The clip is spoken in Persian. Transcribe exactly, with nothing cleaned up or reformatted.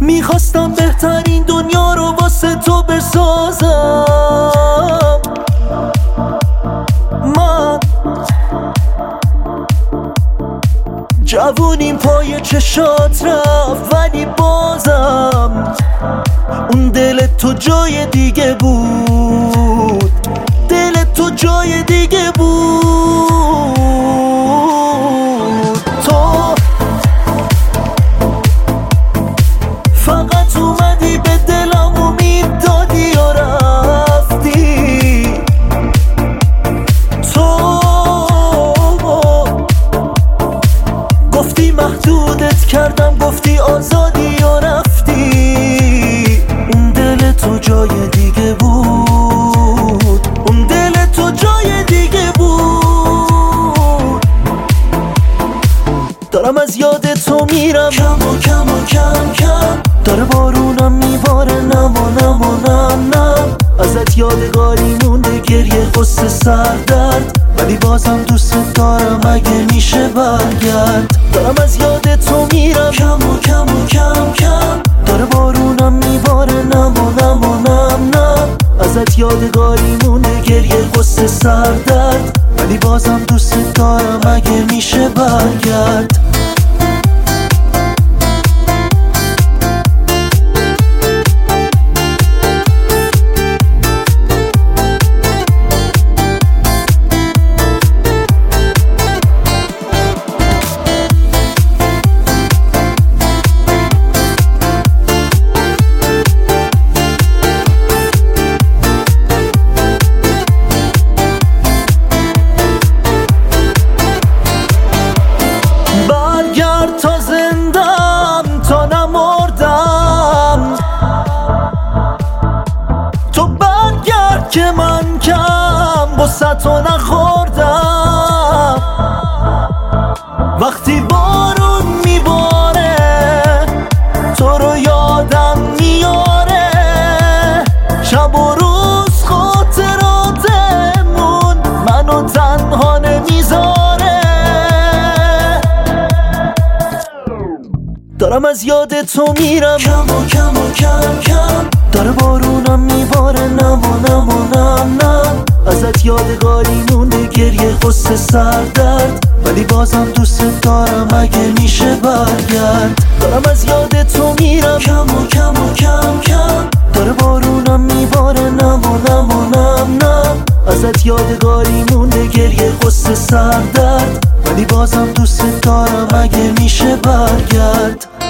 میخواستم بهترین دنیا رو واسه تو بسازم. من جوونیم پای چشات رفت، ولی بازم اون دل تو جای دیگه بود، دل تو جای دیگه بود. تو فقط اومدی به دلم امید دادی و رفتی. تو گفتی محدودت کردم، گفتی آزادی و رفتی. اون دل تو جای دیگه بود، اون دل تو جای دیگه بود. دارم از یاد تو میرم کم و کم و کم کم، داره بارونم میباره نم و نم و نم نم. ازت یادگاری مونده گریه غصه سردرد، ولی بازم دوست دارم اگه میشه برگرد. دارم از یاد تو میرم کم و کم و کم کم، داره بارونم میباره نم و نم و نم نم. ازت یادگاری مونده گریه غصه سردرد، ولی بازم دوست دارم اگه میشه برگرد. تا زندم تا نمردم، تو برگرد که من کم غصه تو نخوردم. وقتی بارون میباره تو رو یادم میاره، شب و روز خاطراتمون منو تنها نمیذاره. دارم از یاد تو میرم کم و کم و کم کم، داره بارونم میباره نم و نم و نم نم. ازت یادگاری مونده گریه غصه سردرد، ولی بازم دوست دارم اگه میشه برگرد. دارم از یاد تو میرم کم و کم و کم کم، داره بارونم میباره نم و نم و نم نم. ازت یادگاری مونده گریه غصه سردرد، ولی بازم دوست دارم اگه میشه برگرد.